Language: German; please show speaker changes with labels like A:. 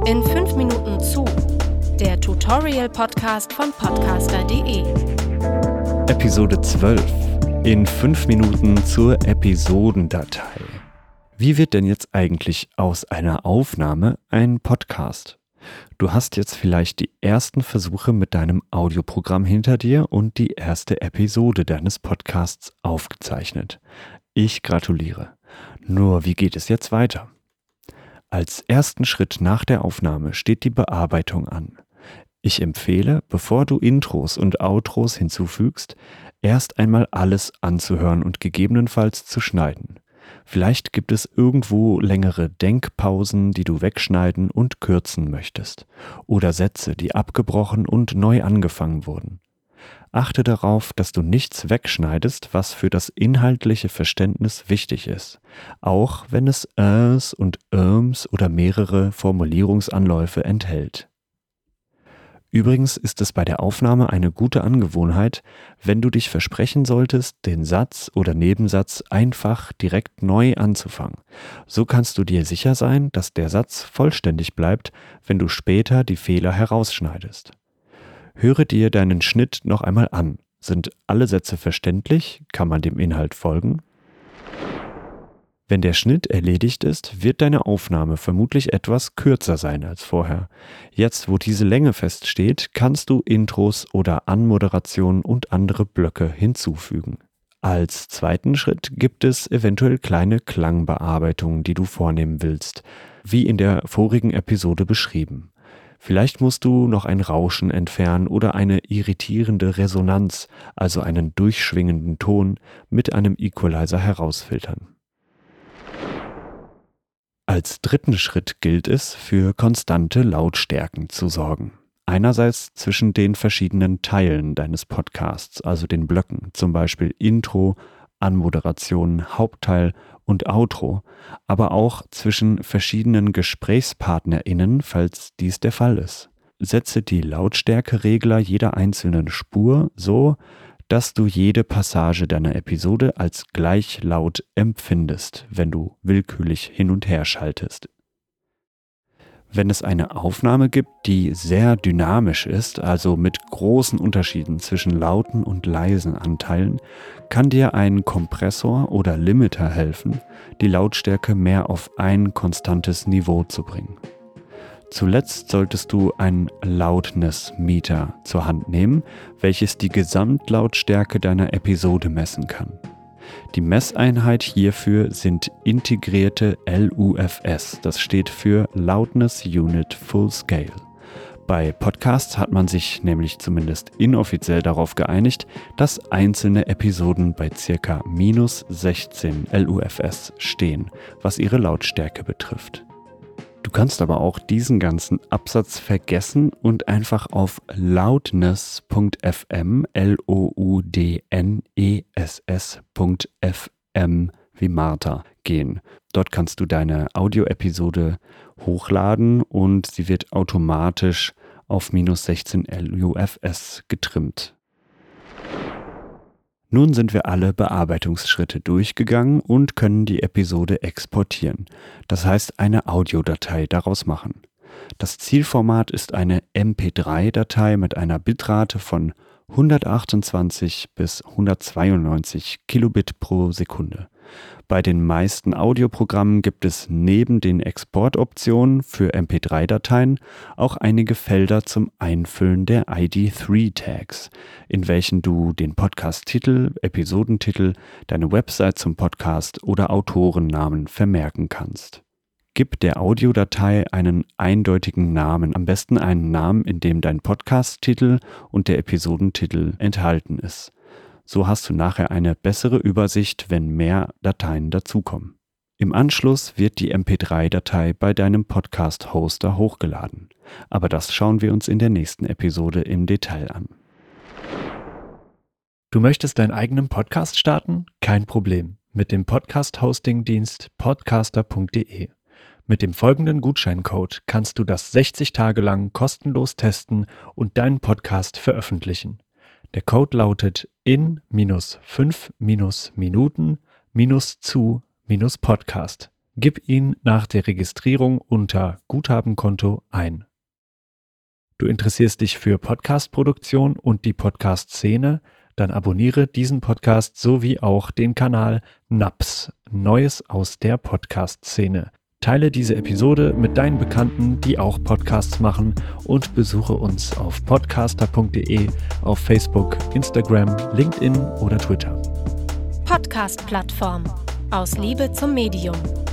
A: In 5 Minuten zu, der Tutorial-Podcast von podcaster.de.
B: Episode 12. In 5 Minuten zur Episodendatei. Wie wird denn jetzt eigentlich aus einer Aufnahme ein Podcast? Du hast jetzt vielleicht die ersten Versuche mit deinem Audioprogramm hinter dir und die erste Episode deines Podcasts aufgezeichnet. Ich gratuliere. Nur wie geht es jetzt weiter? Als ersten Schritt nach der Aufnahme steht die Bearbeitung an. Ich empfehle, bevor du Intros und Outros hinzufügst, erst einmal alles anzuhören und gegebenenfalls zu schneiden. Vielleicht gibt es irgendwo längere Denkpausen, die du wegschneiden und kürzen möchtest. Oder Sätze, die abgebrochen und neu angefangen wurden. Achte darauf, dass du nichts wegschneidest, was für das inhaltliche Verständnis wichtig ist, auch wenn es und oder mehrere Formulierungsanläufe enthält. Übrigens ist es bei der Aufnahme eine gute Angewohnheit, wenn du dich versprechen solltest, den Satz oder Nebensatz einfach direkt neu anzufangen. So kannst du dir sicher sein, dass der Satz vollständig bleibt, wenn du später die Fehler herausschneidest. Höre dir deinen Schnitt noch einmal an. Sind alle Sätze verständlich? Kann man dem Inhalt folgen? Wenn der Schnitt erledigt ist, wird deine Aufnahme vermutlich etwas kürzer sein als vorher. Jetzt, wo diese Länge feststeht, kannst du Intros oder Anmoderationen und andere Blöcke hinzufügen. Als zweiten Schritt gibt es eventuell kleine Klangbearbeitungen, die du vornehmen willst, wie in der vorigen Episode beschrieben. Vielleicht musst du noch ein Rauschen entfernen oder eine irritierende Resonanz, also einen durchschwingenden Ton, mit einem Equalizer herausfiltern. Als dritten Schritt gilt es, für konstante Lautstärken zu sorgen. Einerseits zwischen den verschiedenen Teilen deines Podcasts, also den Blöcken, zum Beispiel Intro, Anmoderation, Hauptteil und Outro, aber auch zwischen verschiedenen GesprächspartnerInnen, falls dies der Fall ist. Setze die Lautstärkeregler jeder einzelnen Spur so, dass du jede Passage deiner Episode als gleich laut empfindest, wenn du willkürlich hin und her schaltest. Wenn es eine Aufnahme gibt, die sehr dynamisch ist, also mit großen Unterschieden zwischen lauten und leisen Anteilen, kann dir ein Kompressor oder Limiter helfen, die Lautstärke mehr auf ein konstantes Niveau zu bringen. Zuletzt solltest du ein Loudness Meter zur Hand nehmen, welches die Gesamtlautstärke deiner Episode messen kann. Die Messeinheit hierfür sind integrierte LUFS, das steht für Loudness Unit Full Scale. Bei Podcasts hat man sich nämlich zumindest inoffiziell darauf geeinigt, dass einzelne Episoden bei ca. -16 LUFS stehen, was ihre Lautstärke betrifft. Du kannst aber auch diesen ganzen Absatz vergessen und einfach auf loudness.fm, loudness.fm wie Martha gehen. Dort kannst du deine Audio-Episode hochladen und sie wird automatisch auf -16 LUFS getrimmt. Nun sind wir alle Bearbeitungsschritte durchgegangen und können die Episode exportieren, das heißt eine Audiodatei daraus machen. Das Zielformat ist eine MP3-Datei mit einer Bitrate von 128 bis 192 Kilobit pro Sekunde. Bei den meisten Audioprogrammen gibt es neben den Exportoptionen für MP3-Dateien auch einige Felder zum Einfüllen der ID3-Tags, in welchen du den Podcast-Titel, Episodentitel, deine Website zum Podcast oder Autorennamen vermerken kannst. Gib der Audiodatei einen eindeutigen Namen, am besten einen Namen, in dem dein Podcast-Titel und der Episodentitel enthalten ist. So hast du nachher eine bessere Übersicht, wenn mehr Dateien dazukommen. Im Anschluss wird die MP3-Datei bei deinem Podcast-Hoster hochgeladen. Aber das schauen wir uns in der nächsten Episode im Detail an.
C: Du möchtest deinen eigenen Podcast starten? Kein Problem. Mit dem Podcast-Hosting-Dienst podcaster.de. Mit dem folgenden Gutscheincode kannst du das 60 Tage lang kostenlos testen und deinen Podcast veröffentlichen. Der Code lautet in-5-minuten-zu-podcast. Gib ihn nach der Registrierung unter Guthabenkonto ein. Du interessierst dich für Podcast-Produktion und die Podcast-Szene? Dann abonniere diesen Podcast sowie auch den Kanal NAPS, Neues aus der Podcast-Szene. Teile diese Episode mit deinen Bekannten, die auch Podcasts machen, und besuche uns auf podcaster.de, auf Facebook, Instagram, LinkedIn oder Twitter.
A: Podcast-Plattform. Aus Liebe zum Medium.